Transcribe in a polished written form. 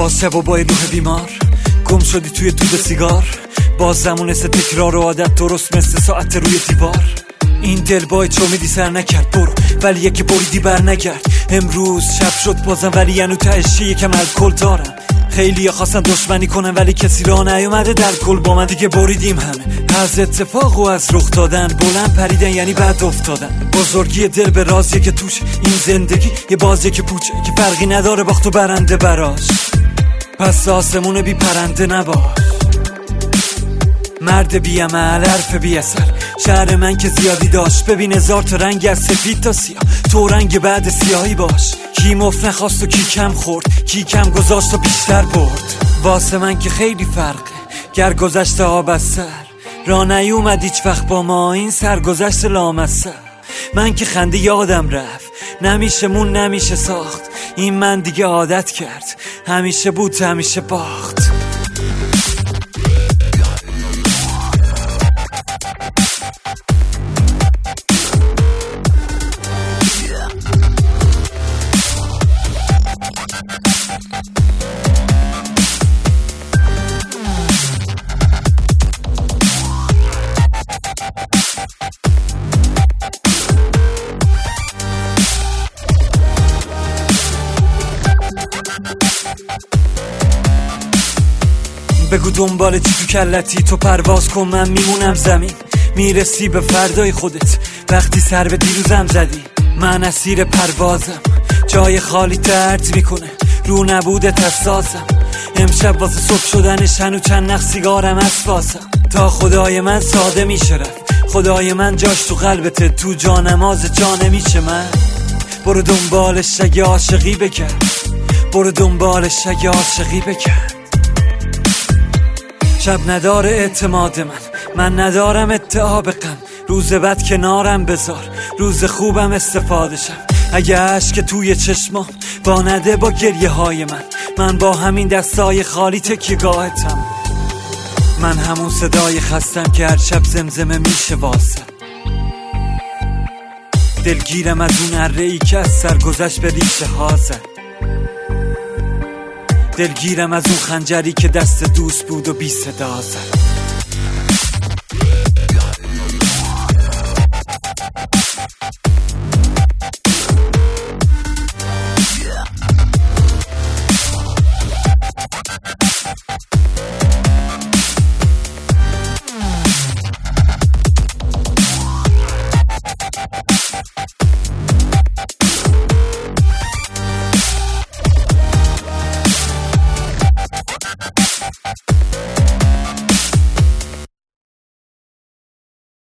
باز شب و با روح بیمار گم شدی توی دود سیگار، باز زمونست تکرار و عادت درست مثل ساعت روی دیوار. این دل بای چو میدی سر نکرد برو، ولی یکی بریدی بر نگرد. امروز شب شد بازم ولی ینو تهشی یکم الکل دارم. خیلی ها خواستن دشمنی کنن ولی کسی را نیومده در کل با من دیگه بریدیم همه. از اتفاق و از رخ دادن بلند پریدن یعنی بعد افتادن. بزرگی دل به رازیه که توش این زندگی یه بازیه که پوچه که فرقی نداره باخت و برنده براش. پس آسمون بی پرنده نباش، مرد بی عمل حرف بی اثر. شهر من که زیادی داشت، ببین هزار تا رنگ از سفید تا سیاه، تو رنگ بعد سیاهی باش. کی مفت نخواست و کی کم خورد، کی کم گذاشت و بیشتر برد. واسه من که خیلی فرقه گر گذشته آب از سر، را نیومد هیچ وقت با ما این سرگذشت لامصب. من که خنده یادم رفت، نمیشه مون نمیشه ساخت. این من دیگه عادت کرد، همیشه بود همیشه باخت. بگو دنبال چی تو کلتی، تو پرواز کن من میمونم زمین. میرسی به فردای خودت وقتی سر به دیروزم زدی. من اسیر پروازم، جای خالی درد میکنه رو نبودت حساسم. امشب واسه صبح شدنش هنو چند نخ سیگارم اسفاسم. تا خدای من ساده میشه رفت، خدای من جاش تو قلبته، تو جانماز جا نمیشه من. برو دنبالش اگه عاشقی بکرد، برو دنبالش اگه عاشقی بکرد. شب نداره اعتماد من ندارم اتعاب غم. روز بد کنارم بذار، روز خوبم استفاده شم. اگه عشق توی چشمام با نده با گریه های من با همین دستای خالی تکیه‌گاهتم. من همون صدای خستم که هر شب زمزمه میشه واسه. دلگیرم از اون اره‌ای که از سرگذشت به ریشه ها زد. دلگیرم از اون خنجری که دست دوست بود و بی صدا زد.